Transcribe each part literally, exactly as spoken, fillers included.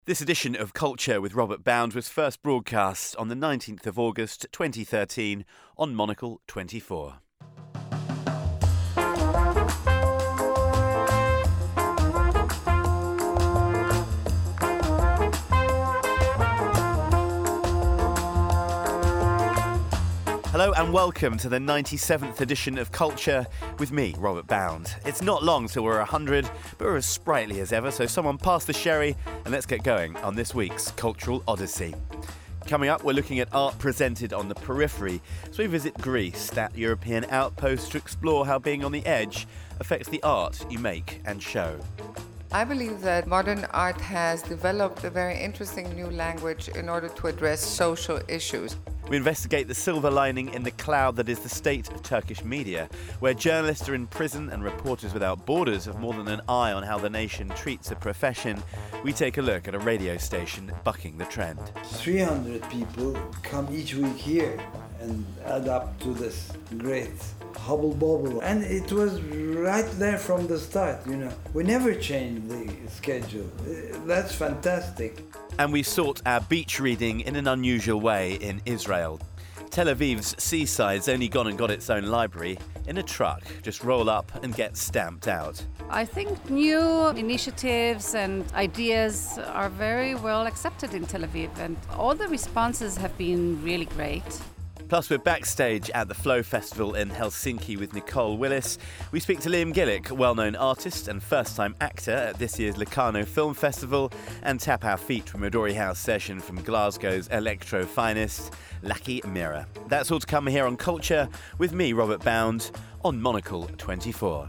This edition of Culture with Robert Bound was first broadcast on the nineteenth of August twenty thirteen on Monocle twenty-four. Hello and welcome to the ninety-seventh edition of Culture with me, Robert Bound. It's not long till we're one hundred, but we're as sprightly as ever, so someone pass the sherry and let's get going on this week's Cultural Odyssey. Coming up, we're looking at art presented on the periphery, so we visit Greece, that European outpost, to explore how being on the edge affects the art you make and show. I believe that modern art has developed a very interesting new language in order to address social issues. We investigate the silver lining in the cloud that is the state of Turkish media, where journalists are in prison and Reporters Without Borders have more than an eye on how the nation treats a profession. We take a look at a radio station bucking the trend. three hundred people come each week here and add up to this great hubble bubble. And it was right there from the start, you know. We never changed the schedule. That's fantastic. And we sought our beach reading in an unusual way in Israel. Tel Aviv's seaside's only gone and got its own library in a truck. Just roll up and get stamped out. I think new initiatives and ideas are very well accepted in Tel Aviv, and all the responses have been really great. Plus, we're backstage at the Flow Festival in Helsinki with Nicole Willis. We speak to Liam Gillick, well-known artist and first-time actor at this year's Locarno Film Festival, and tap our feet from a Midori House session from Glasgow's electro finest, Lucky Mirror. That's all to come here on Culture with me, Robert Bound, on Monocle twenty-four.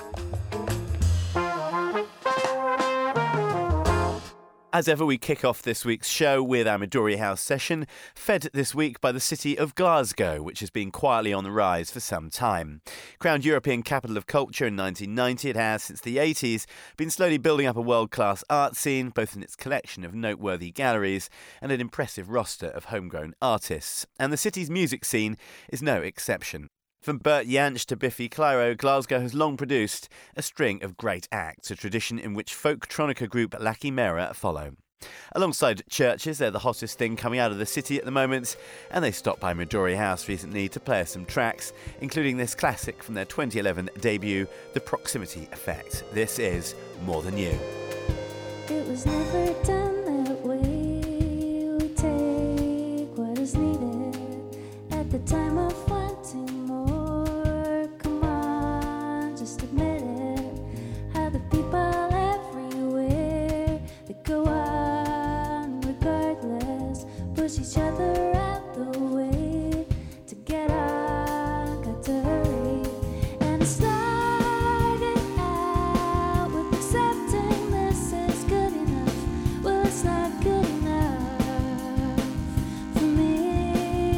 As ever, we kick off this week's show with our Midori House session, fed this week by the city of Glasgow, which has been quietly on the rise for some time. Crowned European Capital of Culture in nineteen ninety, it has, since the eighties, been slowly building up a world-class art scene, both in its collection of noteworthy galleries and an impressive roster of homegrown artists. And the city's music scene is no exception. From Bert Jansch to Biffy Clyro, Glasgow has long produced a string of great acts, a tradition in which folk-tronica group Lucky Mirror follow. Alongside churches, they're the hottest thing coming out of the city at the moment, and they stopped by Midori House recently to play us some tracks, including this classic from their twenty eleven debut, The Proximity Effect. This is More Than You. It was never done that way. We take what is needed at the time of wanting more. Come on, just admit it. How the people everywhere, they go on regardless, push each other out the way. To get on, got to hurry. And it started out with accepting this is good enough. Well, it's not good enough for me.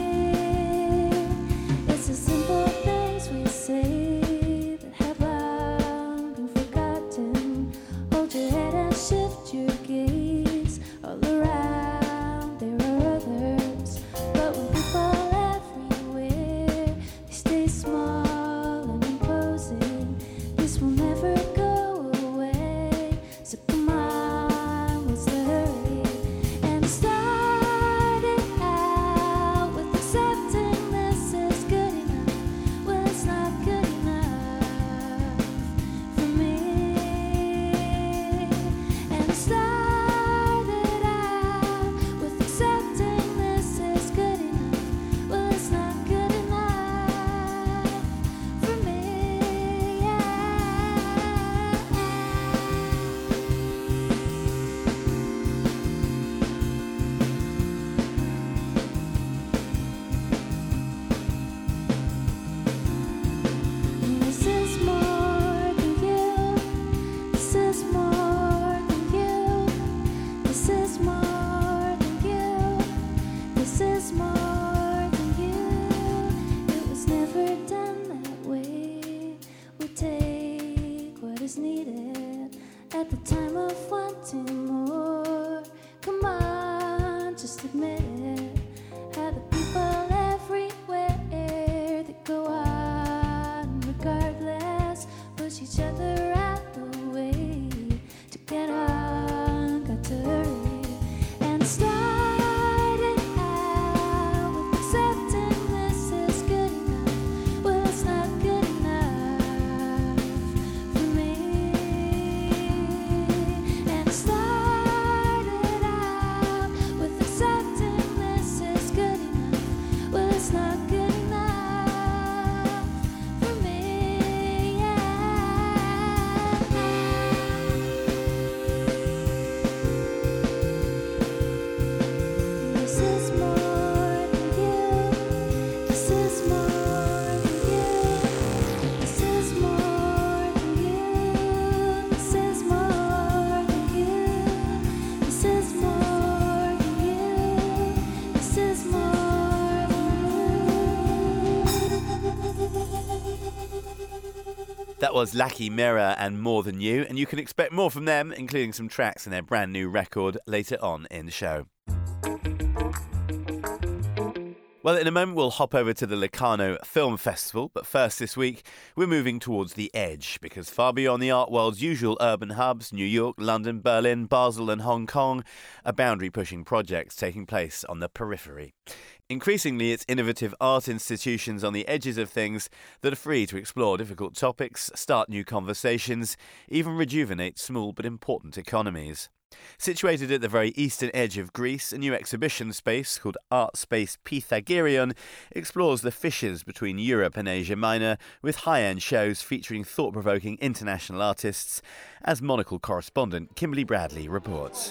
It's the simple things we say that have long been forgotten. Hold your head and shift your gaze all around. There are others, but when people everywhere, they stay small and imposing. This will never go away. So come on, what's the hurry? And it started out with accepting this is good enough. Well, it's not good enough for me. And it started out with accepting this is good enough. Well, it's not good enough for me. Yeah. And this is more than you. This is more than you. This is more than you. This is more than you. It was never done that way. We take what is needed at the time of wanting more. Come on, just admit it. How the people everywhere, they go on regardless, push each other out the way. To get on, got to hurry. That was Lucky Mirror and More Than You, and you can expect more from them, including some tracks in their brand new record later on in the show. Well, in a moment we'll hop over to the Locarno Film Festival, but first this week we're moving towards the edge, because far beyond the art world's usual urban hubs, New York, London, Berlin, Basel and Hong Kong, are boundary-pushing projects taking place on the periphery. Increasingly, it's innovative art institutions on the edges of things that are free to explore difficult topics, start new conversations, even rejuvenate small but important economies. Situated at the very eastern edge of Greece, a new exhibition space called Art Space Pythagoreon explores the fissures between Europe and Asia Minor with high-end shows featuring thought-provoking international artists, as Monocle correspondent Kimberly Bradley reports.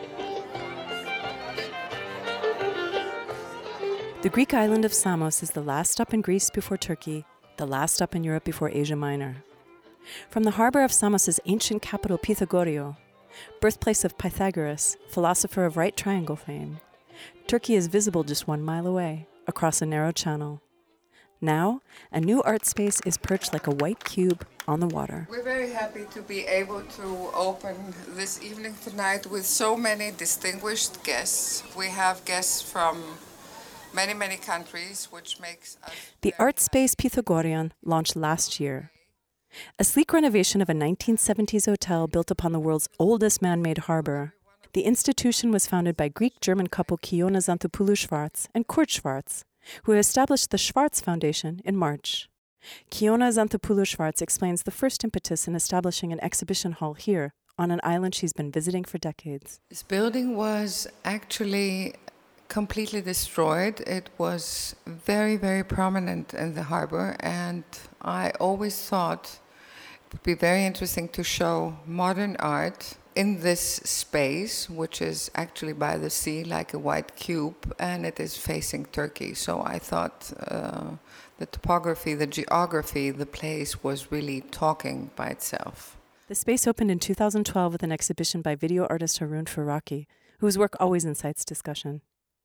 The Greek island of Samos is the last stop in Greece before Turkey, the last stop in Europe before Asia Minor. From the harbor of Samos' ancient capital Pythagoreio, birthplace of Pythagoras, philosopher of right triangle fame, Turkey is visible just one mile away, across a narrow channel. Now, a new art space is perched like a white cube on the water. We're very happy to be able to open this evening tonight with so many distinguished guests. We have guests from many, many countries, which makes us... The Art Space Pythagoreon launched last year. A sleek renovation of a nineteen seventies hotel built upon the world's oldest man-made harbor, the institution was founded by Greek-German couple Kiona Xanthopoulou-Schwarz and Kurt Schwarz, who established the Schwarz Foundation in March. Kiona Xanthopoulou-Schwarz explains the first impetus in establishing an exhibition hall here, on an island she's been visiting for decades. This building was actually completely destroyed. It was very, very prominent in the harbor, and I always thought it would be very interesting to show modern art in this space, which is actually by the sea, like a white cube, and it is facing Turkey. So I thought uh, the topography, the geography, the place was really talking by itself. The space opened in two thousand twelve with an exhibition by video artist Harun Faraki, whose work always incites discussion.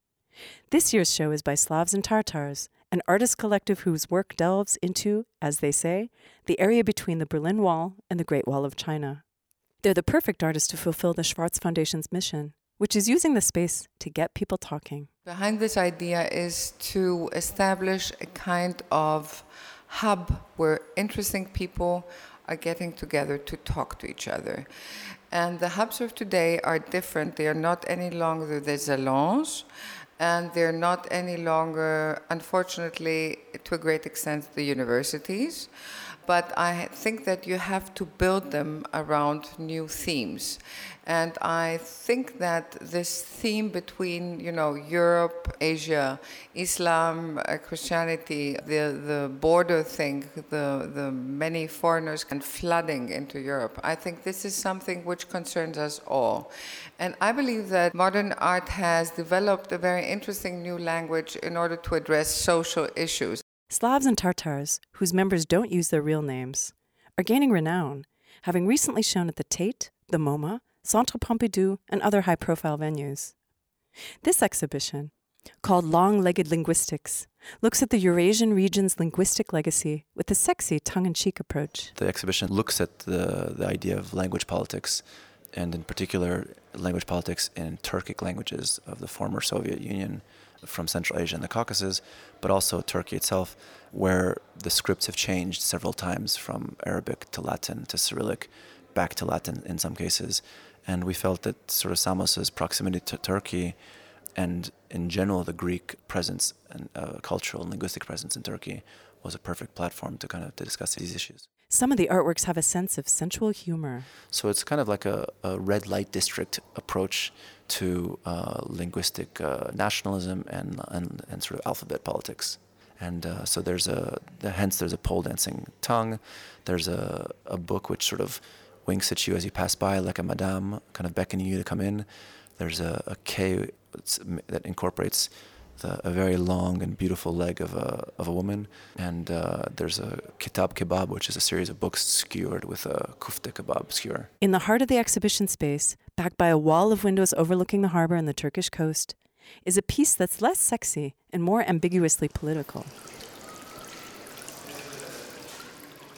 This year's show is by Slavs and Tartars, an artist collective whose work delves into, as they say, the area between the Berlin Wall and the Great Wall of China. They're the perfect artists to fulfill the Schwarz Foundation's mission, which is using the space to get people talking. Behind this idea is to establish a kind of hub where interesting people are getting together to talk to each other. And the hubs of today are different. They are not any longer the salons, and they're not any longer, unfortunately, to a great extent, the universities. But I think that you have to build them around new themes. And I think that this theme between, you know, Europe, Asia, Islam, uh, Christianity, the, the border thing, the, the many foreigners and flooding into Europe, I think this is something which concerns us all. And I believe that modern art has developed a very interesting new language in order to address social issues. Slavs and Tartars, whose members don't use their real names, are gaining renown, having recently shown at the Tate, the MoMA, Centre Pompidou, and other high-profile venues. This exhibition, called Long-Legged Linguistics, looks at the Eurasian region's linguistic legacy with a sexy tongue-in-cheek approach. The exhibition looks at the, the idea of language politics, and in particular, language politics in Turkic languages of the former Soviet Union, from Central Asia and the Caucasus, but also Turkey itself, where the scripts have changed several times from Arabic to Latin to Cyrillic, back to Latin in some cases. And we felt that sort of Samos's proximity to Turkey and in general the Greek presence and uh, cultural and linguistic presence in Turkey was a perfect platform to kind of to discuss these issues. Some of the artworks have a sense of sensual humor. So it's kind of like a, a red light district approach to uh, linguistic uh, nationalism and, and and sort of alphabet politics. And uh, so there's a, hence there's a pole dancing tongue. There's a, a book which sort of winks at you as you pass by, like a madame, kind of beckoning you to come in. There's a, a K that incorporates the, a very long and beautiful leg of a of a woman. And uh, there's a kitab kebab, which is a series of books skewered with a kufte kebab skewer. In the heart of the exhibition space, backed by a wall of windows overlooking the harbor and the Turkish coast, is a piece that's less sexy and more ambiguously political.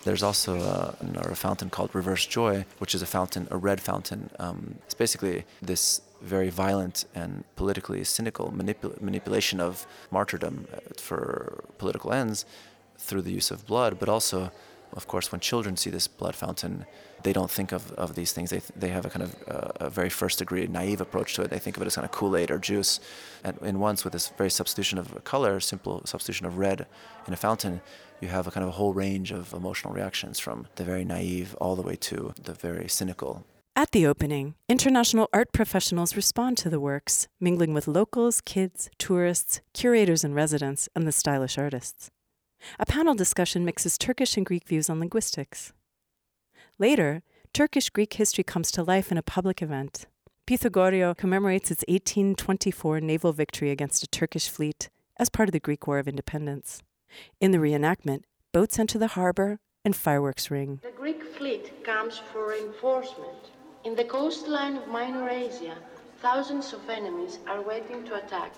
There's also a, another fountain called Reverse Joy, which is a fountain, a red fountain. Um, it's basically this very violent and politically cynical manipul- manipulation of martyrdom for political ends through the use of blood, but also, of course, when children see this blood fountain, they don't think of, of these things. They th- they have a kind of uh, a very first degree naive approach to it. They think of it as kind of Kool-Aid or juice. And in once, with this very substitution of color, simple substitution of red in a fountain, you have a kind of a whole range of emotional reactions from the very naive all the way to the very cynical. At the opening, international art professionals respond to the works, mingling with locals, kids, tourists, curators and residents, and the stylish artists. A panel discussion mixes Turkish and Greek views on linguistics. Later, Turkish-Greek history comes to life in a public event. Pythagoreio commemorates its eighteen twenty-four naval victory against a Turkish fleet as part of the Greek War of Independence. In the reenactment, boats enter the harbor and fireworks ring. The Greek fleet comes for reinforcement. In the coastline of Minor Asia, thousands of enemies are waiting to attack.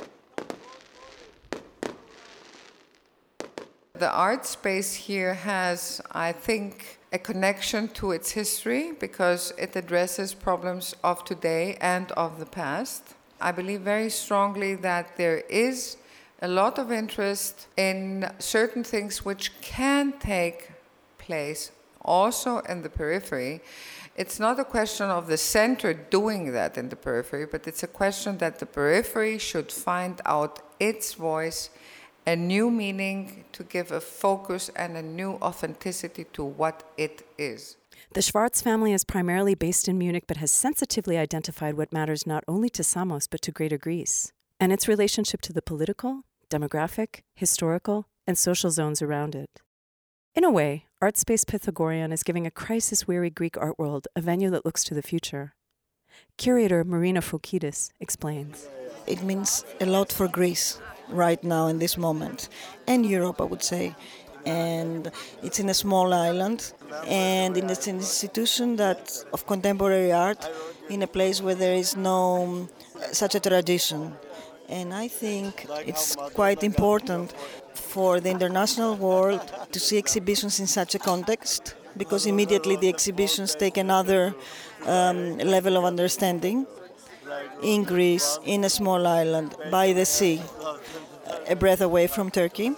The art space here has, I think, a connection to its history because it addresses problems of today and of the past. I believe very strongly that there is a lot of interest in certain things which can take place also in the periphery. It's not a question of the center doing that in the periphery, but it's a question that the periphery should find out its voice, a new meaning to give a focus and a new authenticity to what it is. The Schwarz family is primarily based in Munich but has sensitively identified what matters not only to Samos but to Greater Greece, and its relationship to the political, demographic, historical, and social zones around it. In a way, Artspace Pythagorean is giving a crisis-weary Greek art world a venue that looks to the future. Curator Marina Foukidis explains. It means a lot for Greece right now in this moment, and Europe, I would say. And it's in a small island, and it's an institution that of contemporary art in a place where there is no such a tradition. And I think it's quite important for the international world to see exhibitions in such a context, because immediately the exhibitions take another um, level of understanding in Greece, in a small island, by the sea, a breath away from Turkey.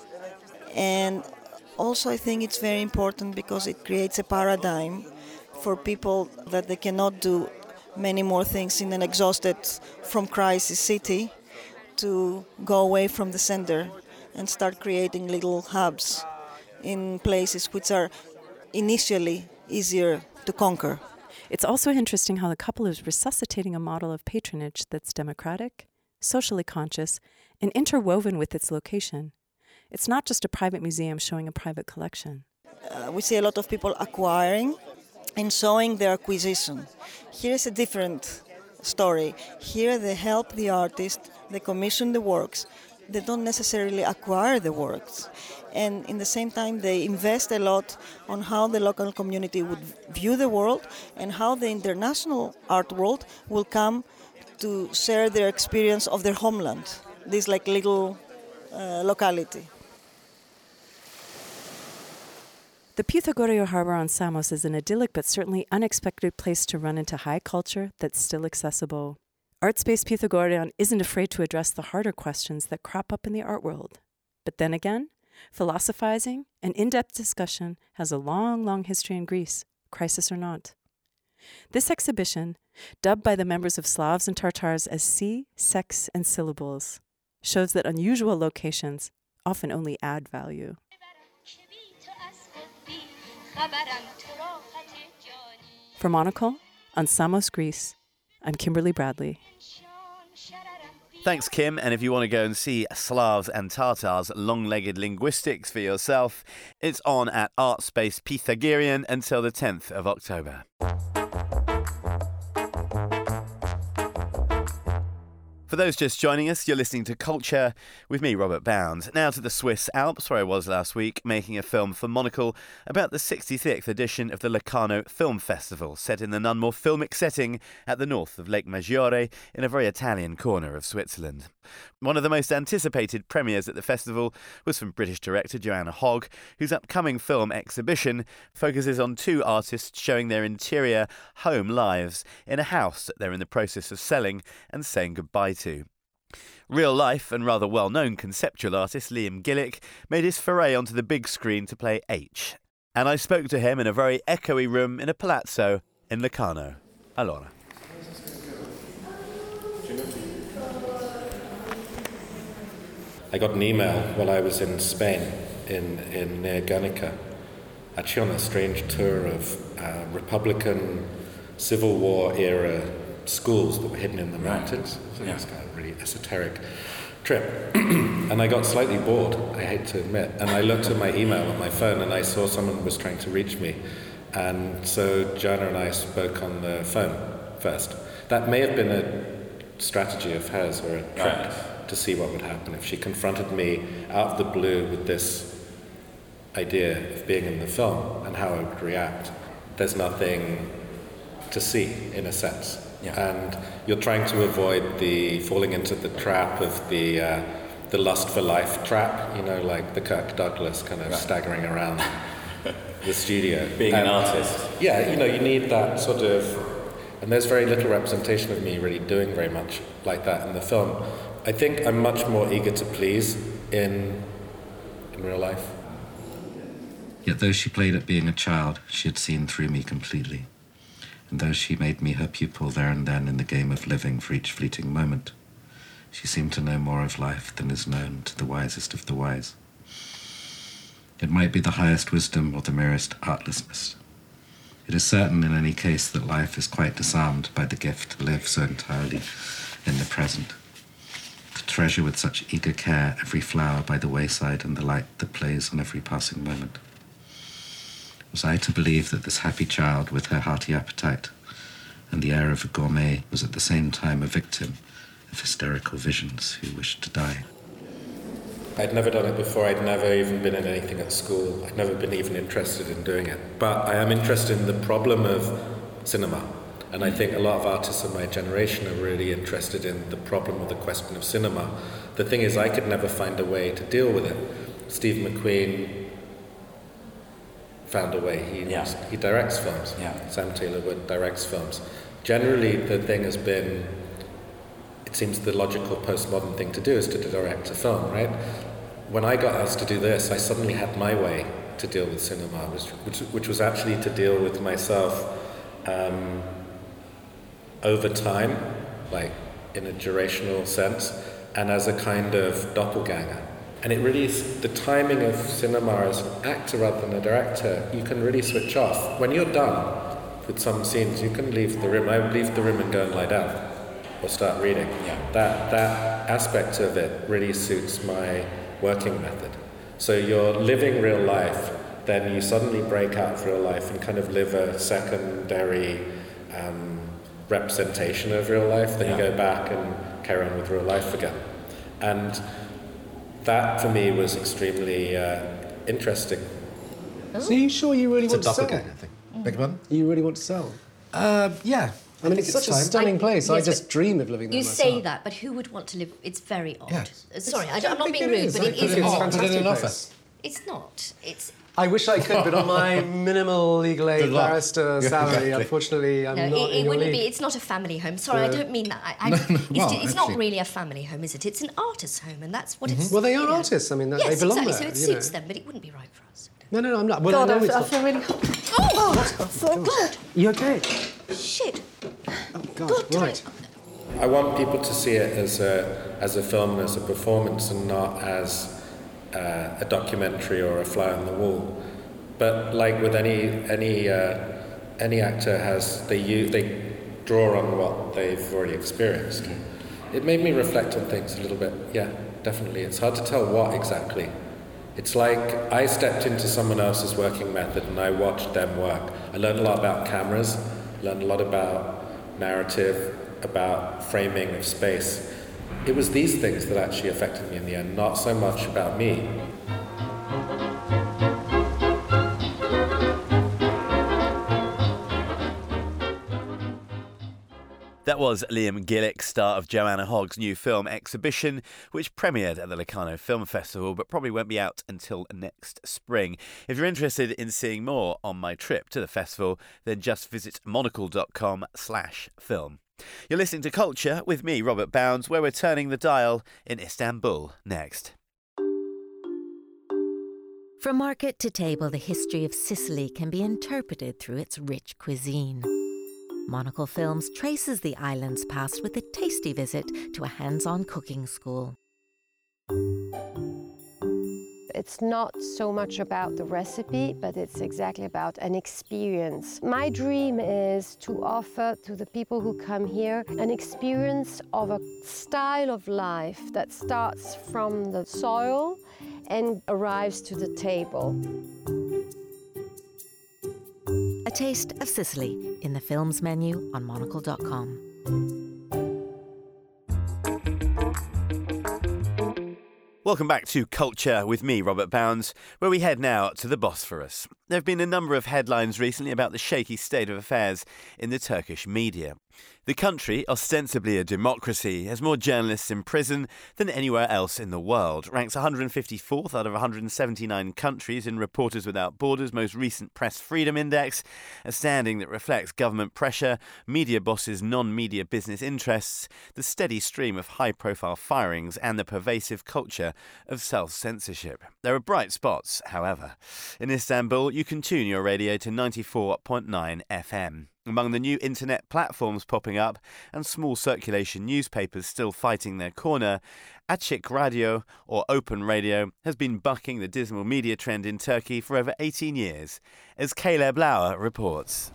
And also I think it's very important because it creates a paradigm for people that they cannot do many more things in an exhausted from crisis city, to go away from the center and start creating little hubs in places which are initially easier to conquer. It's also interesting how the couple is resuscitating a model of patronage that's democratic, socially conscious, and interwoven with its location. It's not just a private museum showing a private collection. Uh, we see a lot of people acquiring and showing their acquisition. Here's a different story. Here they help the artist, they commission the works, they don't necessarily acquire the works. And in the same time they invest a lot on how the local community would view the world and how the international art world will come to share their experience of their homeland, this like little uh, locality. The Pythagoreio harbor on Samos is an idyllic but certainly unexpected place to run into high culture that's still accessible. Artspace Pythagorean isn't afraid to address the harder questions that crop up in the art world. But then again, philosophizing and in-depth discussion has a long, long history in Greece, crisis or not. This exhibition, dubbed by the members of Slavs and Tartars as Sea, Sex, and Syllables, shows that unusual locations often only add value. For Monocle, on Samos, Greece, I'm Kimberly Bradley. Thanks, Kim. And if you want to go and see Slavs and Tartars long-legged linguistics for yourself, it's on at Artspace Pythagorean until the tenth of October. For those just joining us, you're listening to Culture with me, Robert Bound. Now to the Swiss Alps, where I was last week, making a film for Monocle about the sixty-sixth edition of the Locarno Film Festival, set in the none more filmic setting at the north of Lake Maggiore in a very Italian corner of Switzerland. One of the most anticipated premieres at the festival was from British director Joanna Hogg, whose upcoming film Exhibition focuses on two artists showing their interior home lives in a house that they're in the process of selling and saying goodbye to. Real-life and rather well-known conceptual artist Liam Gillick made his foray onto the big screen to play H. And I spoke to him in a very echoey room in a palazzo in Locarno. Allora. I got an email while I was in Spain, in, in near Guernica, actually on a strange tour of uh, Republican Civil War era schools that were hidden in the mountains. So yeah. It was kind of a really esoteric trip. And I got slightly bored, I hate to admit, and I looked at my email on my phone and I saw someone was trying to reach me. And so Joanna and I spoke on the phone first. That may have been a strategy of hers or a trick. Right. To see what would happen if she confronted me out of the blue with this idea of being in the film and how I would react. There's nothing to see, in a sense. Yeah. And you're trying to avoid the falling into the trap of the uh, the lust for life trap, you know, like the Kirk Douglas kind of right. staggering around the studio. Being and, an artist. Yeah, you know, you need that sort of... And there's very little representation of me really doing very much like that in the film. I think I'm much more eager to please in in real life. Yet though she played at being a child, she had seen through me completely. And though she made me her pupil there and then in the game of living for each fleeting moment, she seemed to know more of life than is known to the wisest of the wise. It might be the highest wisdom or the merest artlessness. It is certain in any case that life is quite disarmed by the gift to live so entirely in the present. To treasure with such eager care every flower by the wayside and the light that plays on every passing moment. Was I to believe that this happy child with her hearty appetite and the air of a gourmet was at the same time a victim of hysterical visions who wished to die? I'd never done it before. I'd never even been in anything at school. I'd never been even interested in doing it. But I am interested in the problem of cinema. And I think a lot of artists of my generation are really interested in the problem or the question of cinema. The thing is, I could never find a way to deal with it. Steve McQueen found a way. He yeah. he directs films. Yeah. Sam Taylor Wood directs films. Generally, the thing has been, it seems the logical postmodern thing to do is to direct a film, right? When I got asked to do this, I suddenly had my way to deal with cinema, which, which was actually to deal with myself um, over time, like in a durational sense, and as a kind of doppelganger. And it really is the timing of cinema as an actor rather than a director. You can really switch off. When you're done with some scenes, you can leave the room. I would leave the room and go and lie down or start reading. Yeah. That that aspect of it really suits my working method. So you're living real life, then you suddenly break out of real life and kind of live a secondary um, representation of real life, then yeah. you go back and carry on with real life again. And that for me was extremely uh, interesting. So are you sure you really it's want to sell? I think. Mm. Beg your pardon? You really want to sell? Uh, yeah. I mean, I it's such it's a stunning I, place. Yes, I just dream of living there You myself. say that, but who would want to live? It's very odd. Yes. Uh, Sorry, I don't I'm not being it rude, is. but it is it's odd. It's a fantastic place. It's not. It's. I wish I could, but on my minimal legal aid barrister salary, exactly. unfortunately, I'm no, not it, in it your wouldn't league. be. It's not a family home. Sorry, uh, I don't mean that. I, I, no, no, it's, well, it's not really a family home, is it? It's an artist's home, and that's what mm-hmm. it's. Well, they are you know. artists. I mean, yes, they belong exactly. there. So it you suits know. them, but it wouldn't be right for us. No, no, no, I'm not. Well, God, I, know I, it's I not. feel really. Oh, oh God! You okay? Shit! Oh God! God, right. I want people to see it as a as a film and as a performance, and not as uh, a documentary or a fly on the wall. But like with any any uh, any actor has they use, they draw on what they've already experienced. It made me reflect on things a little bit. Yeah, definitely. It's hard to tell what exactly. It's like I stepped into someone else's working method and I watched them work. I learned a lot about cameras, learned a lot about narrative, about framing of space. It was these things that actually affected me in the end, not so much about me. That was Liam Gillick, star of Joanna Hogg's new film Exhibition, which premiered at the Locarno Film Festival but probably won't be out until next spring. If you're interested in seeing more on my trip to the festival, then just visit monocle.com slash film. You're listening to Culture with me, Robert Bounds, where we're turning the dial in Istanbul next. From market to table, the history of Sicily can be interpreted through its rich cuisine. Monocle Films traces the island's past with a tasty visit to a hands-on cooking school. It's not so much about the recipe, but it's exactly about an experience. My dream is to offer to the people who come here an experience of a style of life that starts from the soil and arrives to the table. A taste of Sicily in the film's menu on monocle dot com. Welcome back to Culture with me, Robert Bounds, where we head now to the Bosphorus. There have been a number of headlines recently about the shaky state of affairs in the Turkish media. The country, ostensibly a democracy, has more journalists in prison than anywhere else in the world. Ranks one hundred fifty-fourth out of one hundred seventy-nine countries in Reporters Without Borders' most recent Press Freedom Index, a standing that reflects government pressure, media bosses' non-media business interests, the steady stream of high-profile firings, and the pervasive culture of self-censorship. There are bright spots, however. In Istanbul, you can tune your radio to ninety-four point nine F M. Among the new internet platforms popping up and small circulation newspapers still fighting their corner, Açık Radio, or Open Radio, has been bucking the dismal media trend in Turkey for over eighteen years, as Caleb Lauer reports.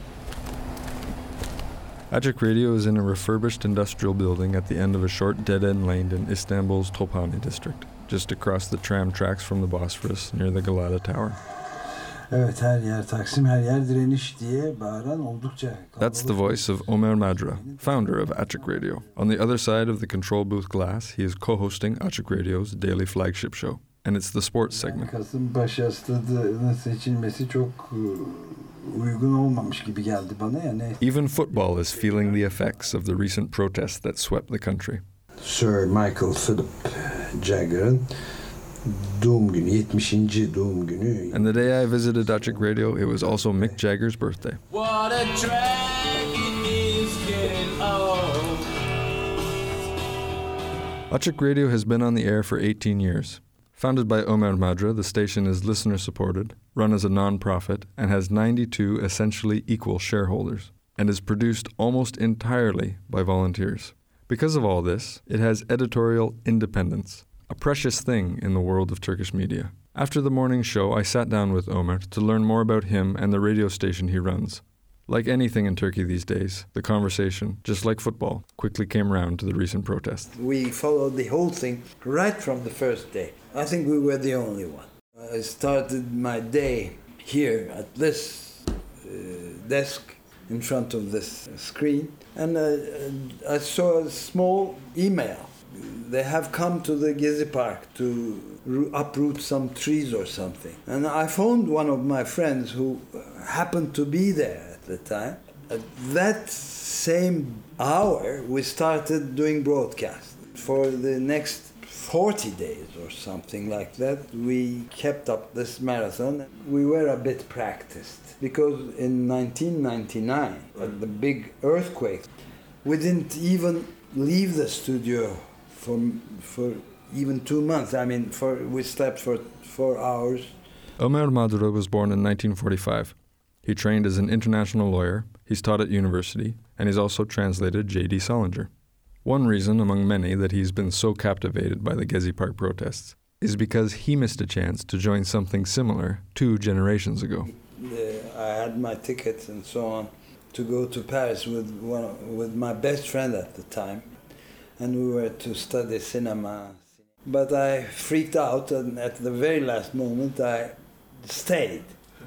Açık Radio is in a refurbished industrial building at the end of a short dead-end lane in Istanbul's Tophani district, just across the tram tracks from the Bosphorus near the Galata Tower. Evet, her yer Taksim, her yer direniş diye bağıran oldukça. That's the voice of Ömer Madra, founder of Açık Radio. On the other side of the control booth glass, he is co-hosting Açık Radio's daily flagship show, and it's the sports segment. Kasımpaşa stadının seçilmesi çok uygun olmamış gibi geldi bana yani. Even football is feeling the effects of the recent protests that swept the country. Sir Michael Philip Jagger'ın doğum günü, yetmişinci doğum günü. And the day I visited Açık Radio, it was also Mick Jagger's birthday. What a drag it is getting old. Açık Radio has been on the air for eighteen years. Founded by Ömer Madra, the station is listener-supported, run as a non-profit, and has ninety-two essentially equal shareholders, and is produced almost entirely by volunteers. Because of all this, it has editorial independence, a precious thing in the world of Turkish media. After the morning show, I sat down with Ömer to learn more about him and the radio station he runs. Like anything in Turkey these days, the conversation, just like football, quickly came round to the recent protests. We followed the whole thing right from the first day. I think we were the only one. I started my day here at this uh, desk in front of this screen, and uh, I saw a small email. They have come to the Gezi Park to uproot some trees or something. And I phoned one of my friends who happened to be there at the time. At that same hour, we started doing broadcasts. For the next forty days or something like that, we kept up this marathon. We were a bit practiced because in nineteen ninety-nine, at the big earthquake, we didn't even leave the studio for for even two months. I mean, for we slept for four hours. Ömer Madra was born in nineteen forty-five. He trained as an international lawyer, he's taught at university, and he's also translated J D Salinger. One reason, among many, that he's been so captivated by the Gezi Park protests is because he missed a chance to join something similar two generations ago. Uh, I had my tickets and so on to go to Paris with one, with my best friend at the time, and we were to study cinema. But I freaked out, and at the very last moment I stayed.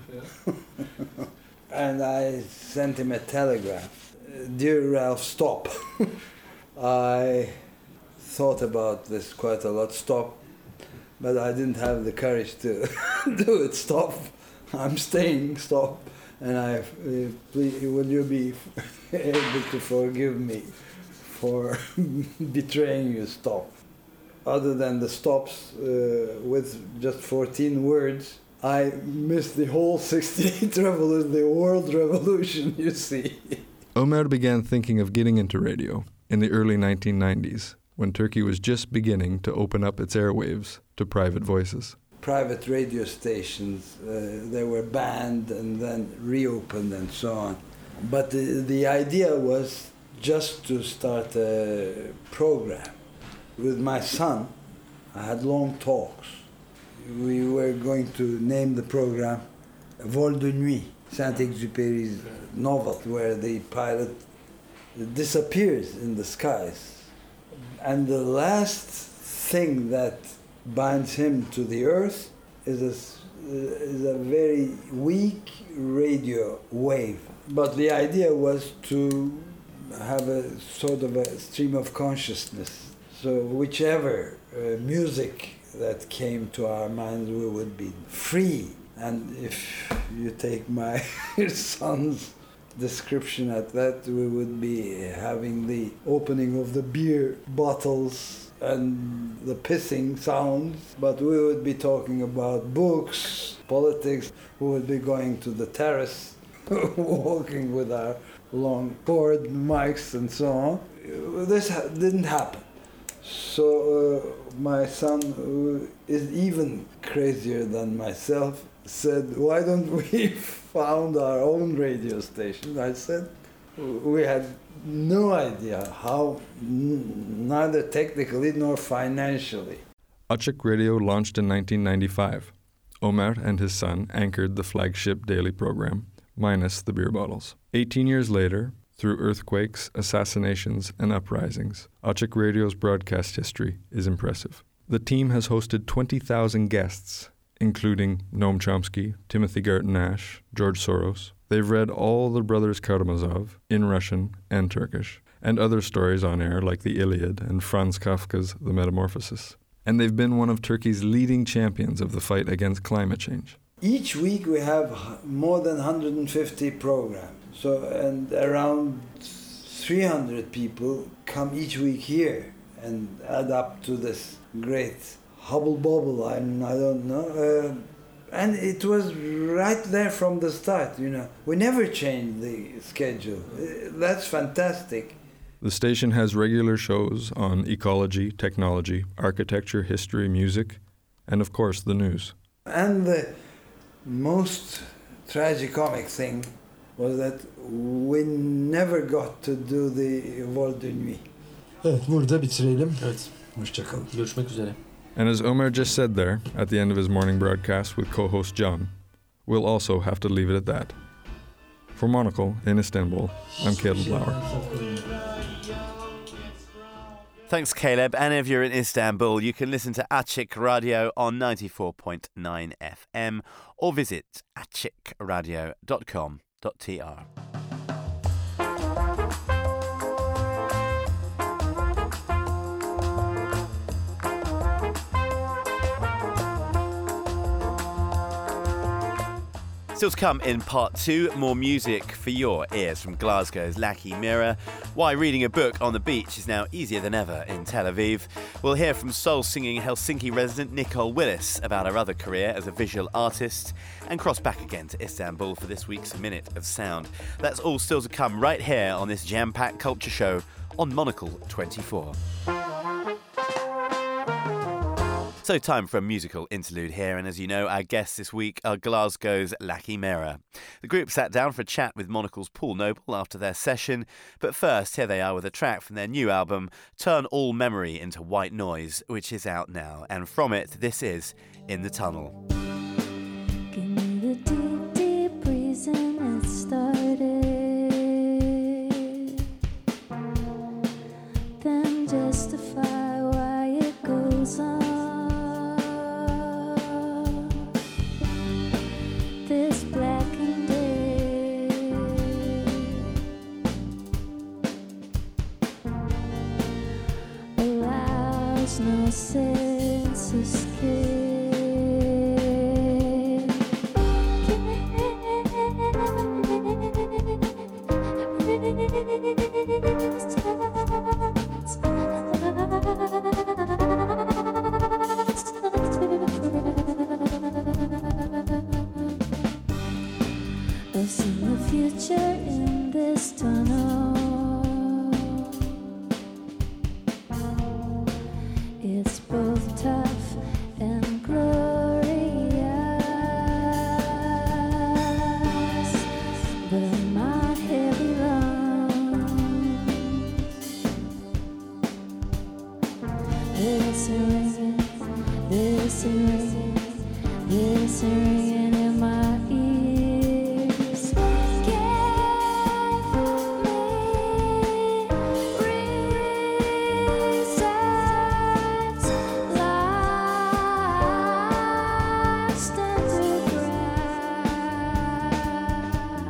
And I sent him a telegram. Dear Ralph, stop. I thought about this quite a lot. Stop. But I didn't have the courage to do it. Stop. I'm staying. Stop. And I, uh, please, will you be able to forgive me for betraying you? Stop. Other than the stops uh, with just fourteen words, I missed the whole sixty-eight revolution, the world revolution, you see. Omer began thinking of getting into radio in the early nineteen nineties, when Turkey was just beginning to open up its airwaves to private voices. Private radio stations, uh, they were banned and then reopened and so on. But the, the idea was just to start a program. With my son, I had long talks. We were going to name the program Vol de Nuit, Saint-Exupéry's novel, where the pilot disappears in the skies. And the last thing that binds him to the earth is a, is a very weak radio wave. But the idea was to have a sort of a stream of consciousness. So whichever uh, music that came to our minds, we would be free. And if you take my son's description at that, we would be having the opening of the beer bottles and the pissing sounds, but we would be talking about books, politics. We would be going to the terrace, walking with our long cord mics and so on. This ha- didn't happen. So uh, my son, who is even crazier than myself, said, why don't we found our own radio station? I said, we had no idea how, n- neither technically nor financially. Açık Radio launched in nineteen ninety-five. Omer and his son anchored the flagship daily program, minus the beer bottles. Eighteen years later, through earthquakes, assassinations, and uprisings, Açık Radio's broadcast history is impressive. The team has hosted twenty thousand guests, including Noam Chomsky, Timothy Garton Ash, George Soros. They've read all the Brothers Karamazov in Russian and Turkish, and other stories on air like the Iliad and Franz Kafka's The Metamorphosis. And they've been one of Turkey's leading champions of the fight against climate change. Each week we have more than one hundred fifty programs. So, and around three hundred people come each week here and add up to this great hubble bubble, I, I don't know. Uh, and it was right there from the start, you know. We never changed the schedule. Uh, that's fantastic. The station has regular shows on ecology, technology, architecture, history, music, and of course the news. And the most tragicomic thing was that we never got to do the Vol de Nuit. Evet, burada bitirelim. Evet. Hoşçakalın. Görüşmek üzere. And as Omer just said there, at the end of his morning broadcast with co-host John, we'll also have to leave it at that. For Monocle in Istanbul, I'm Caleb Lauer. Thanks, Caleb. And if you're in Istanbul, you can listen to Açık Radio on ninety-four point nine F M or visit açık radio dot com dot t r. Still to come in part two, more music for your ears from Glasgow's Lackey Mirror, why reading a book on the beach is now easier than ever in Tel Aviv. We'll hear from soul-singing Helsinki resident Nicole Willis about her other career as a visual artist, and cross back again to Istanbul for this week's Minute of Sound. That's all still to come right here on this jam-packed culture show on Monocle twenty-four. So time for a musical interlude here, and as you know, our guests this week are Glasgow's Lackey Mirror. The group sat down for a chat with Monocle's Paul Noble after their session, but first, here they are with a track from their new album, Turn All Memory into White Noise, which is out now, and from it, this is In the Tunnel. Give me the deep, deep reason it started, then justify why it goes on. This blackened day, allow makes no sense. Escape. I've seen the future in this tunnel. It's both tough and glorious, but my heavy lungs, this ringing, this ringing, this ringing in my ears. Give me reasons lost underground.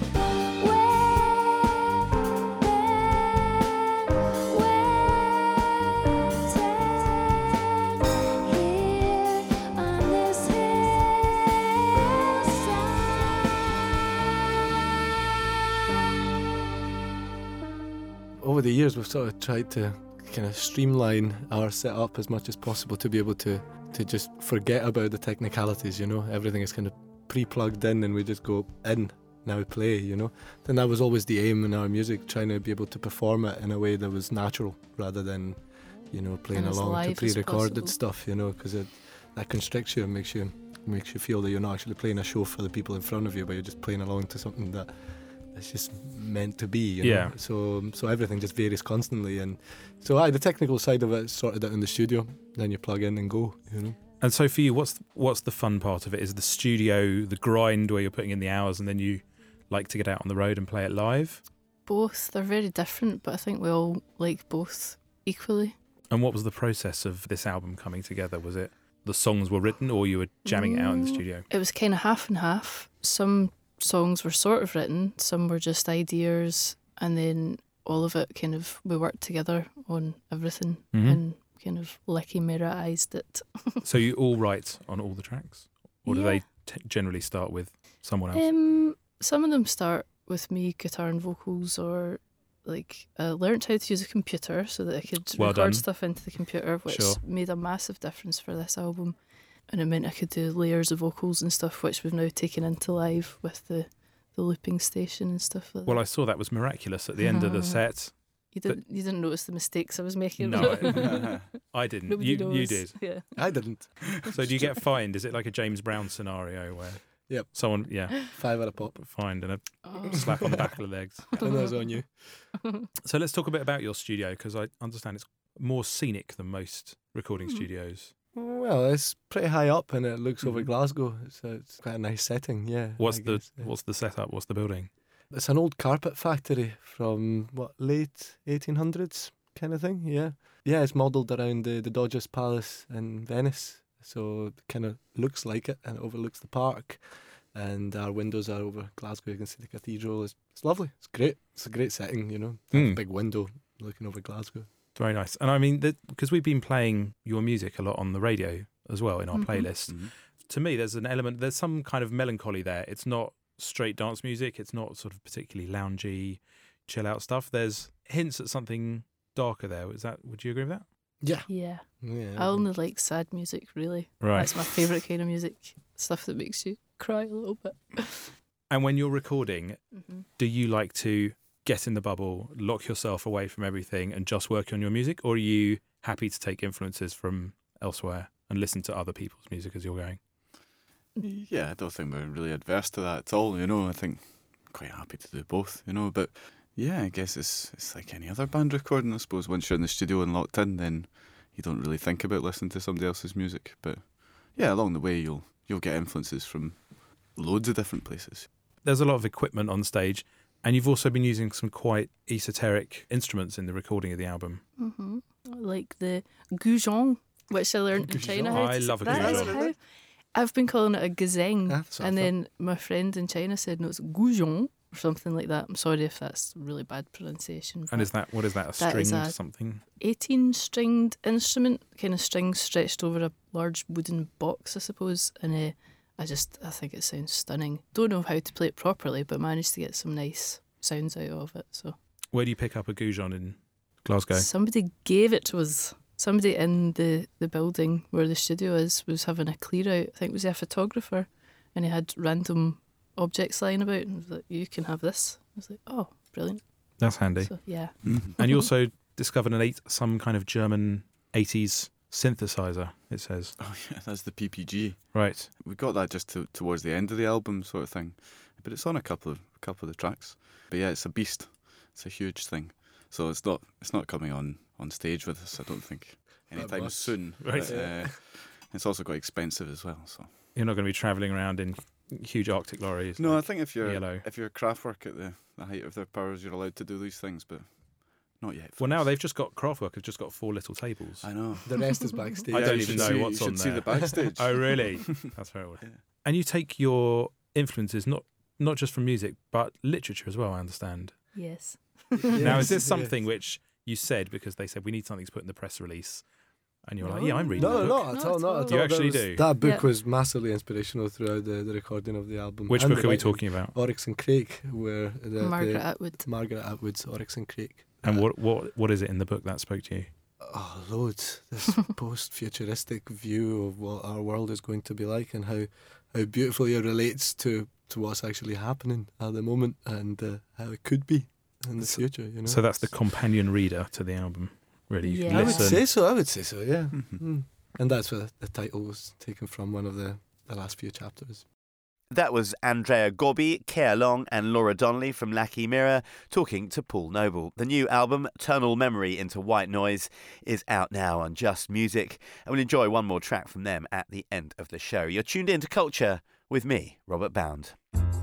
Over the years, we've sort of tried to kind of streamline our setup as much as possible to be able to, to just forget about the technicalities, you know. Everything is kind of pre-plugged in and we just go in, now we play, you know. And that was always the aim in our music, trying to be able to perform it in a way that was natural rather than, you know, playing And as along to live as pre-recorded possible. stuff, you know, because that constricts you and makes you makes you feel that you're not actually playing a show for the people in front of you, but you're just playing along to something that it's just meant to be, you know? Yeah. So so everything just varies constantly, and so aye, the technical side of it is sorted out in the studio. Then you plug in and go, you know. And so for you, what's what's the fun part of it? Is the studio the grind where you're putting in the hours and then you like to get out on the road and play it live? Both. They're very different, but I think we all like both equally. And what was the process of this album coming together? Was it the songs were written or you were jamming it out in the Mm, studio? It was kind of half and half. Some songs were sort of written, some were just ideas, and then all of it kind of, we worked together on everything Mhm. and kind of Lecky-Mera-ized it. So you all write on all the tracks? Or do Yeah. they t- generally start with someone else? Um, some of them start with me, guitar and vocals, or like I learnt how to use a computer so that I could Well record done. stuff into the computer, which Sure. made a massive difference for this album. And it meant I could do layers of vocals and stuff, which we've now taken into live with the, the looping station and stuff like Well, I that. saw that was miraculous at the end of the set. You didn't, you didn't notice the mistakes I was making. No, I didn't. Nobody You, you knows. did. Yeah. I didn't. So do you get fined? Is it like a James Brown scenario where Yep. someone, yeah, Five at a pop. fined and a Oh. slap on the back of the legs? And that's on you. So let's talk a bit about your studio, because I understand it's more scenic than most recording Hmm. studios. Well, it's pretty high up and it looks over Glasgow. So it's quite a nice setting, yeah. What's I the guess, yeah. what's the setup? What's the building? It's an old carpet factory from, what, late eighteen hundreds kind of thing, yeah. Yeah, it's modelled around the, the Doge's Palace in Venice. So it kind of looks like it and it overlooks the park. And our windows are over Glasgow. You can see the cathedral. It's, it's lovely. It's great. It's a great setting, you know. Have Mm. a big window looking over Glasgow. Very nice. And I mean, because we've been playing your music a lot on the radio as well in our Mhm. playlist. To me, there's an element, there's some kind of melancholy there. It's not straight dance music. It's not sort of particularly loungy, chill out stuff. There's hints at something darker there. Is that? Would you agree with that? Yeah. Yeah. Yeah. I only like sad music, really. Right. That's my favourite kind of music. Stuff that makes you cry a little bit. And when you're recording, Mhm. do you like to get in the bubble, lock yourself away from everything and just work on your music? Or are you happy to take influences from elsewhere and listen to other people's music as you're going? Yeah, I don't think we're really adverse to that at all, you know. I think I'm quite happy to do both, you know. But yeah, I guess it's it's like any other band recording, I suppose. Once you're in the studio and locked in, then you don't really think about listening to somebody else's music. But yeah, along the way you'll you'll get influences from loads of different places. There's a lot of equipment on stage, and you've also been using some quite esoteric instruments in the recording of the album. hmm Like the guzheng, which I learned in China. How I to love a that is guzheng. how- I've been calling it a gazeng, That's what I and thought. then my friend in China said no, it's guzheng, or something like that. I'm sorry if that's really bad pronunciation. And is that, what is that, a that is stringed a something? eighteen stringed instrument, kind of strings stretched over a large wooden box, I suppose. And uh, I just, I think it sounds stunning. Don't know how to play it properly, but managed to get some nice sounds out of it. So Where do you pick up a goujon in Glasgow? somebody gave it to us. Somebody in the, the building where the studio is was having a clear out. I think it was a photographer, and he had random objects lying about, and was like, "You can have this." I was like, "Oh, brilliant!" That's handy. So, yeah. And you also discovered an eight, some kind of German eighties synthesizer, it says. Oh yeah, that's the P P G. Right. We got that just to, towards the end of the album, sort of thing. But it's on a couple of a couple of the tracks. But yeah, it's a beast. It's a huge thing. So it's not it's not coming on, on stage with us, I don't think, anytime soon. Right. But, uh, it's also quite expensive as well. So You're not going to be travelling around in huge Arctic lorries. no, like I think if you're yellow. if you're Kraftwerk at the, the height of their powers, you're allowed to do these things, but not yet. Well, now they've just got Kraftwerk have just got four little tables. I know. The rest is backstage. I Yeah, don't you even should know see- what's you on should see there. the backstage. Oh, really? That's very odd. Yeah. And you take your influences not not just from music, but literature as well, I understand. Yes. Now, is this Yes. something which you said because they said we need something to put in the press release, and you're like, yeah, I'm reading No, the no, book. not at Not all. at Not all. at all. You That actually was- do? That book Yeah. was massively inspirational throughout the, the recording of the album. Which and book the are we writing. talking about? Oryx and Crake, where the, Margaret the, Atwood. Margaret Atwood's Oryx and Crake. And what what what is it in the book that spoke to you? Oh, loads. This post-futuristic view of what our world is going to be like, and how, how beautifully it relates to, to what's actually happening at the moment, and uh, how it could be in the future. You know. So that's the companion reader to the album, really. You can I would listen. say so. I would say so. Yeah. Mm-hmm. Mm. And that's where the title was taken from, one of the, the last few chapters. That was Andrea Gobbi, Kea Long and Laura Donnelly from Lackey Mirror talking to Paul Noble. The new album, Eternal Memory into White Noise, is out now on Just Music, and we'll enjoy one more track from them at the end of the show. You're tuned in to Culture with me, Robert Bound.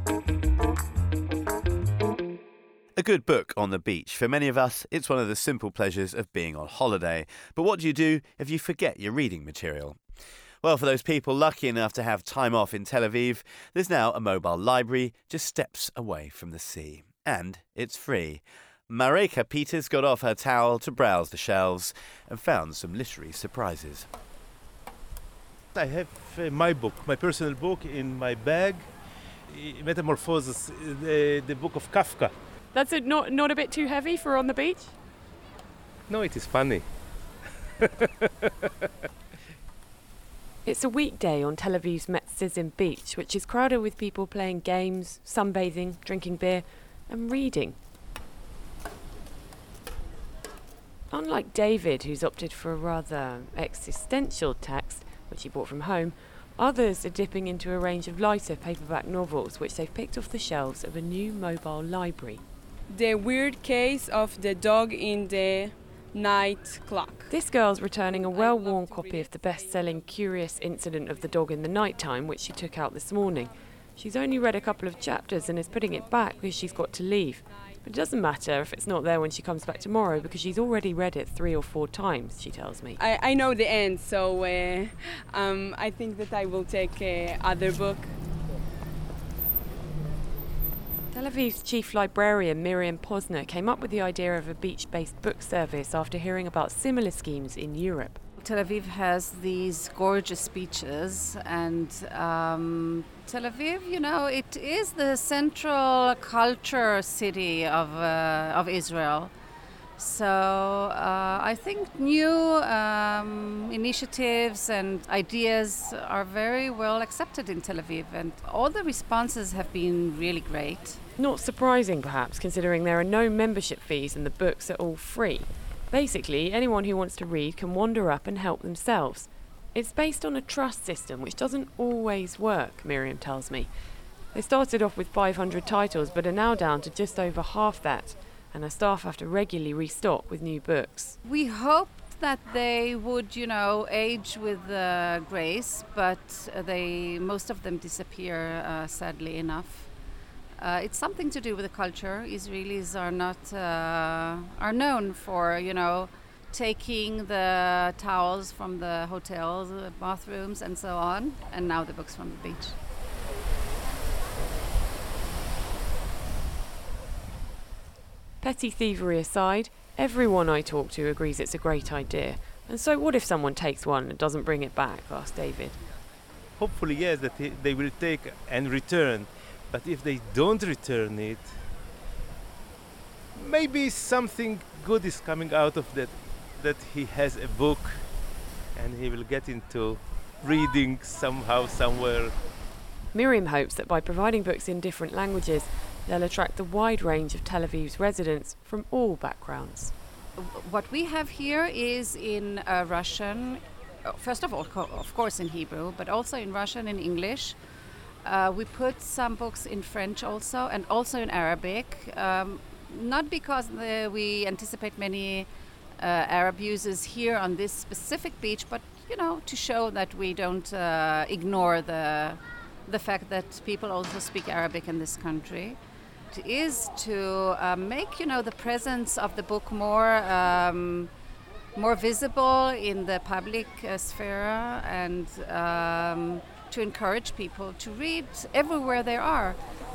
A good book on the beach. For many of us, it's one of the simple pleasures of being on holiday. But what do you do if you forget your reading material? Well, for those people lucky enough to have time off in Tel Aviv, there's now a mobile library just steps away from the sea. And it's free. Mareka Peters got off her towel to browse the shelves and found some literary surprises. I have uh, my book, my personal book in my bag, uh, Metamorphosis, uh, the, the book of Kafka. That's it, not, not a bit too heavy for on the beach? No, it is funny. It's a weekday on Tel Aviv's Metzizim beach, which is crowded with people playing games, sunbathing, drinking beer, and reading. Unlike David, who's opted for a rather existential text, which he brought from home, others are dipping into a range of lighter paperback novels, which they've picked off the shelves of a new mobile library. The weird case of the dog in the night clock. This girl's returning a well-worn copy of the best-selling Curious Incident of the Dog in the Nighttime, which she took out this morning. She's only read a couple of chapters and is putting it back because she's got to leave. But it doesn't matter if it's not there when she comes back tomorrow because she's already read it three or four times, she tells me. I, I know the end, so uh, um, I think that I will take uh, other book. Tel Aviv's chief librarian, Miriam Posner, came up with the idea of a beach-based book service after hearing about similar schemes in Europe. Tel Aviv has these gorgeous beaches, and um, Tel Aviv, you know, it is the central culture city of uh, of Israel. So uh, I think new um, initiatives and ideas are very well accepted in Tel Aviv, and all the responses have been really great. Not surprising, perhaps, considering there are no membership fees and the books are all free. Basically, anyone who wants to read can wander up and help themselves. It's based on a trust system, which doesn't always work, Miriam tells me. They started off with five hundred titles, but are now down to just over half that, and our staff have to regularly restock with new books. We hoped that they would, you know, age with uh, grace, but uh, they most of them disappear, uh, sadly enough. Uh, it's something to do with the culture. Israelis are not uh, are known for, you know, taking the towels from the hotels, the bathrooms, and so on, and now the books from the beach. Petty thievery aside, everyone I talk to agrees it's a great idea. And so what if someone takes one and doesn't bring it back? Asked David. Hopefully, yes, that he- they will take and return. But if they don't return it, maybe something good is coming out of that, that he has a book and he will get into reading somehow, somewhere. Miriam hopes that by providing books in different languages, they'll attract a wide range of Tel Aviv's residents from all backgrounds. What we have here is in uh, Russian, uh, first of all, co- of course in Hebrew, but also in Russian and English. Uh, we put some books in French also, and also in Arabic. Um, not because the, we anticipate many uh, Arab users here on this specific beach, but you know, to show that we don't uh, ignore the the fact that people also speak Arabic in this country. It is to uh, make, you know, the presence of the book more um, more visible in the public uh, sphere, and um, to encourage people to read everywhere they are.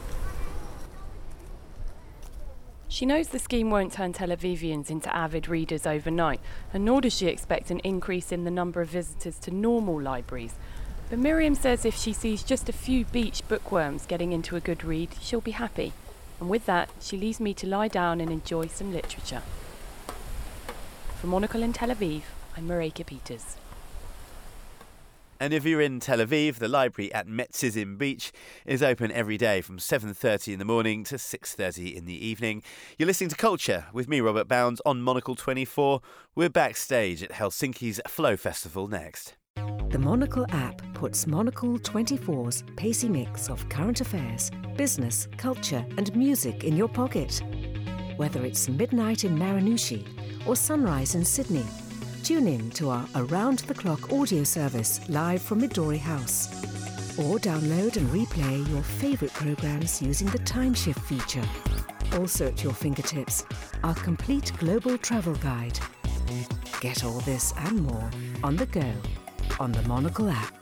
She knows the scheme won't turn Tel Avivians into avid readers overnight, and nor does she expect an increase in the number of visitors to normal libraries. But Miriam says if she sees just a few beach bookworms getting into a good read, she'll be happy. And with that, she leaves me to lie down and enjoy some literature. For Monocle in Tel Aviv, I'm Marika Peters. And if you're in Tel Aviv, the library at Metzizim Beach is open every day from seven thirty in the morning to six thirty in the evening. You're listening to Culture with me, Robert Bounds, on Monocle twenty-four. We're backstage at Helsinki's Flow Festival next. The Monocle app puts Monocle twenty-four's pacey mix of current affairs, business, culture and music in your pocket. Whether it's midnight in Marranushi or sunrise in Sydney, tune in to our around-the-clock audio service live from Midori House. Or download and replay your favourite programmes using the Time Shift feature. Also at your fingertips, our complete global travel guide. Get all this and more on the go on the Monocle app.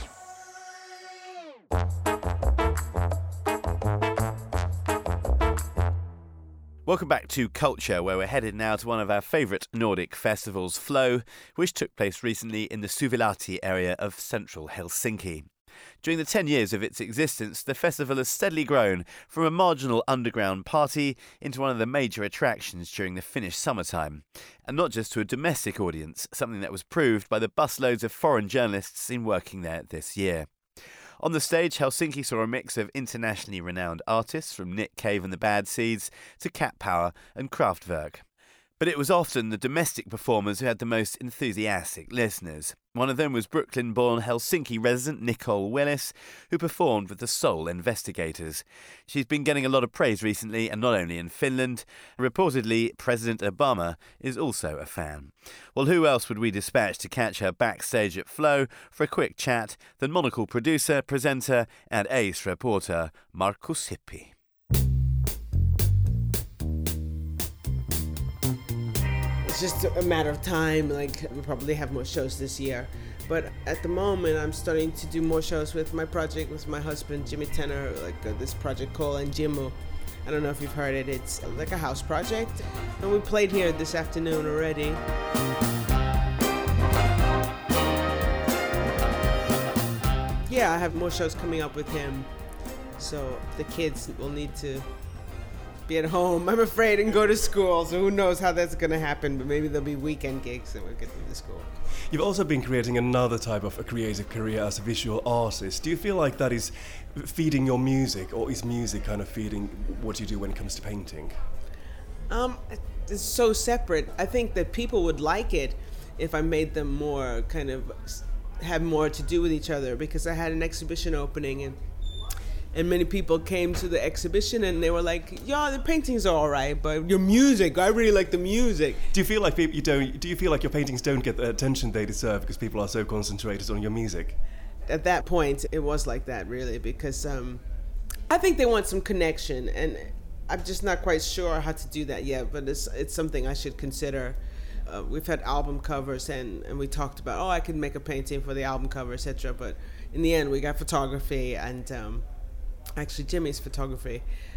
Welcome back to Culture, where we're headed now to one of our favourite Nordic festivals, Flow, which took place recently in the Suvilahti area of central Helsinki. During the ten years of its existence, the festival has steadily grown from a marginal underground party into one of the major attractions during the Finnish summertime. And not just to a domestic audience, something that was proved by the busloads of foreign journalists seen working there this year. On the stage, Helsinki saw a mix of internationally renowned artists from Nick Cave and the Bad Seeds to Cat Power and Kraftwerk. But it was often the domestic performers who had the most enthusiastic listeners. One of them was Brooklyn-born Helsinki resident Nicole Willis, who performed with the Soul Investigators. She's been getting a lot of praise recently, and not only in Finland. Reportedly, President Obama is also a fan. Well, who else would we dispatch to catch her backstage at Flow for a quick chat than Monocle producer, presenter and ace reporter Markus Hippi. It's just a matter of time. Like, we'll probably have more shows this year. But at the moment, I'm starting to do more shows with my project, with my husband, Jimmy Tenner, like uh, this project called Anjimu. I don't know if you've heard it. It's like a house project. And we played here this afternoon already. Yeah, I have more shows coming up with him. So the kids will need to be at home, I'm afraid, and go to school. So who knows how that's going to happen, but maybe there'll be weekend gigs and we'll get them to school. You've also been creating another type of a creative career as a visual artist. Do you feel like that is feeding your music, or is music kind of feeding what you do when it comes to painting? Um, it's so separate. I think that people would like it if I made them more kind of have more to do with each other, because I had an exhibition opening and And many people came to the exhibition and they were like, "Yeah, the paintings are all right, but your music, I really like the music." Do you feel like people, you don't? Do you feel like your paintings don't get the attention they deserve because people are so concentrated on your music? At that point, it was like that, really, because um, I think they want some connection, and I'm just not quite sure how to do that yet. But it's it's something I should consider. Uh, we've had album covers, and, and we talked about, oh, I could make a painting for the album cover, et cetera. But in the end, we got photography and. Um, Actually, Jimmy's photography,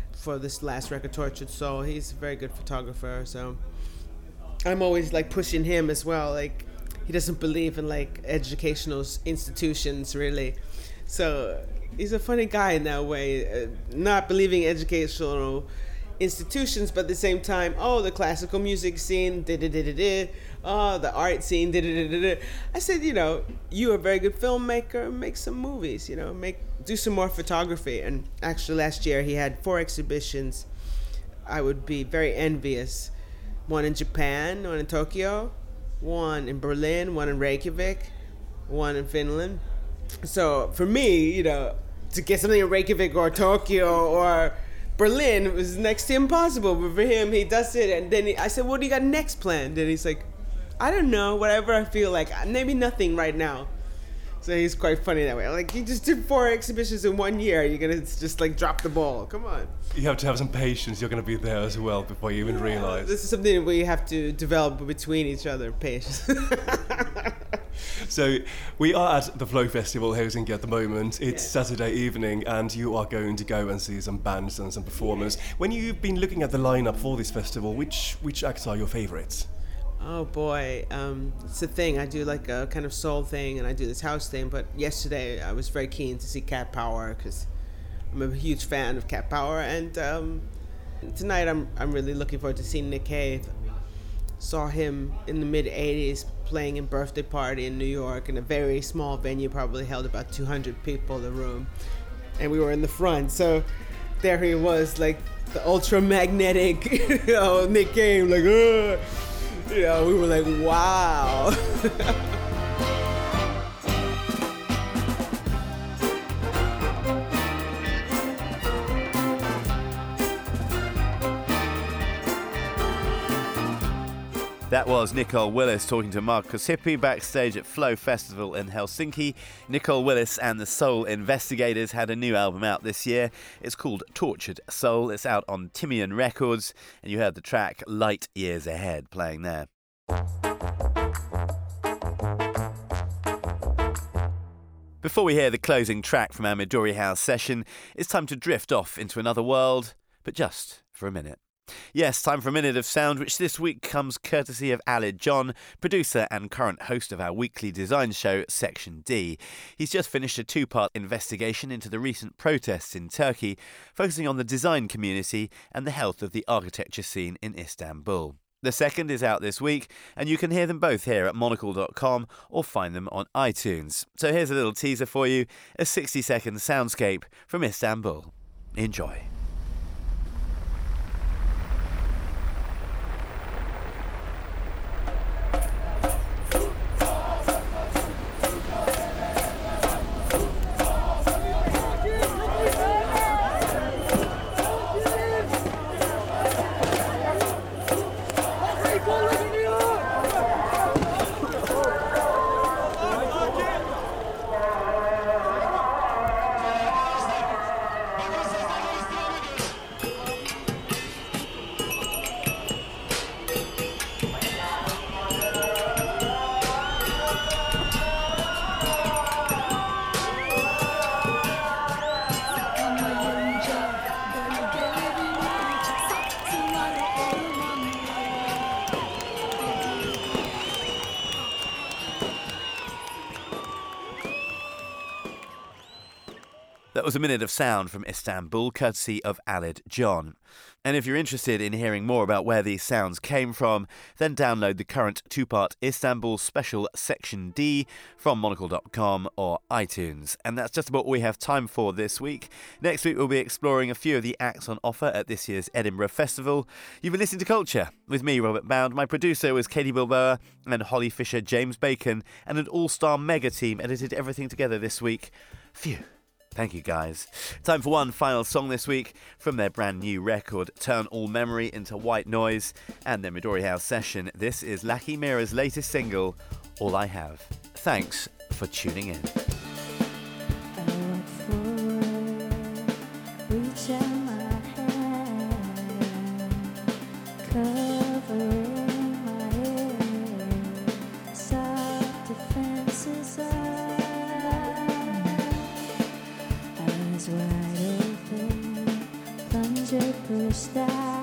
for this last record, Tortured Soul. He's a very good photographer, so I'm always like pushing him as well. Like, he doesn't believe in like educational institutions really, so he's a funny guy in that way, uh, not believing in educational institutions, but at the same time, oh, the classical music scene, da da da da da, oh, the art scene, da da da da da. I said, you know, you're a very good filmmaker, make some movies, you know, make do some more photography. And actually last year he had four exhibitions. I would be very envious. One in Japan, one in Tokyo, one in Berlin, one in Reykjavik, one in Finland. So for me, you know, to get something in Reykjavik or Tokyo or Berlin was next to impossible. But for him, he does it. And then he, I said, what do you got next planned? And he's like, I don't know, whatever I feel like. Maybe nothing right now. So he's quite funny that way. Like, you just did four exhibitions in one year. You're going to just, like, drop the ball. Come on. You have to have some patience. You're going to be there as well before you even Yeah, realize. This is something that we have to develop between each other, patience. So we are at the Flow Festival Helsinki at the moment. It's Yes. Saturday evening and you are going to go and see some bands and some performers. When you've been looking at the lineup for this festival, which which acts are your favorites? Oh boy, um, it's the thing. I do like a kind of soul thing, and I do this house thing. But yesterday, I was very keen to see Cat Power because I'm a huge fan of Cat Power. And um, tonight, I'm I'm really looking forward to seeing Nick Cave. Saw him in the mid eighties playing in Birthday Party in New York in a very small venue, probably held about two hundred people in the room, and we were in the front. So there he was, like the ultra magnetic, you know, Nick Cave, like. Ugh. You know, we were like, wow. That was Nicole Willis talking to Markus Hippie backstage at Flow Festival in Helsinki. Nicole Willis and the Soul Investigators had a new album out this year. It's called Tortured Soul. It's out on Timian Records, and you heard the track Light Years Ahead playing there. Before we hear the closing track from our Midori House session, it's time to drift off into another world, but just for a minute. Yes, time for a minute of sound, which this week comes courtesy of Alid John, producer and current host of our weekly design show, Section D. He's just finished a two-part investigation into the recent protests in Turkey, focusing on the design community and the health of the architecture scene in Istanbul. The second is out this week, and you can hear them both here at monocle dot com or find them on iTunes. So here's a little teaser for you, a sixty-second soundscape from Istanbul. Enjoy. That was a minute of sound from Istanbul, courtesy of Alid John. And if you're interested in hearing more about where these sounds came from, then download the current two-part Istanbul special Section D from monocle dot com or iTunes. And that's just about all we have time for this week. Next week we'll be exploring a few of the acts on offer at this year's Edinburgh Festival. You've been listening to Culture with me, Robert Bound. My producer was Katie Bilboa, and Holly Fisher, James Bacon, and an all-star mega team edited everything together this week. Phew. Thank you, guys. Time for one final song this week from their brand new record, Turn All Memory into White Noise, and their Midori House session. This is Laki Mira's latest single, All I Have. Thanks for tuning in. Reach out my hand, covering my head, soft defenses up. Eyes wide open, plunging for a start.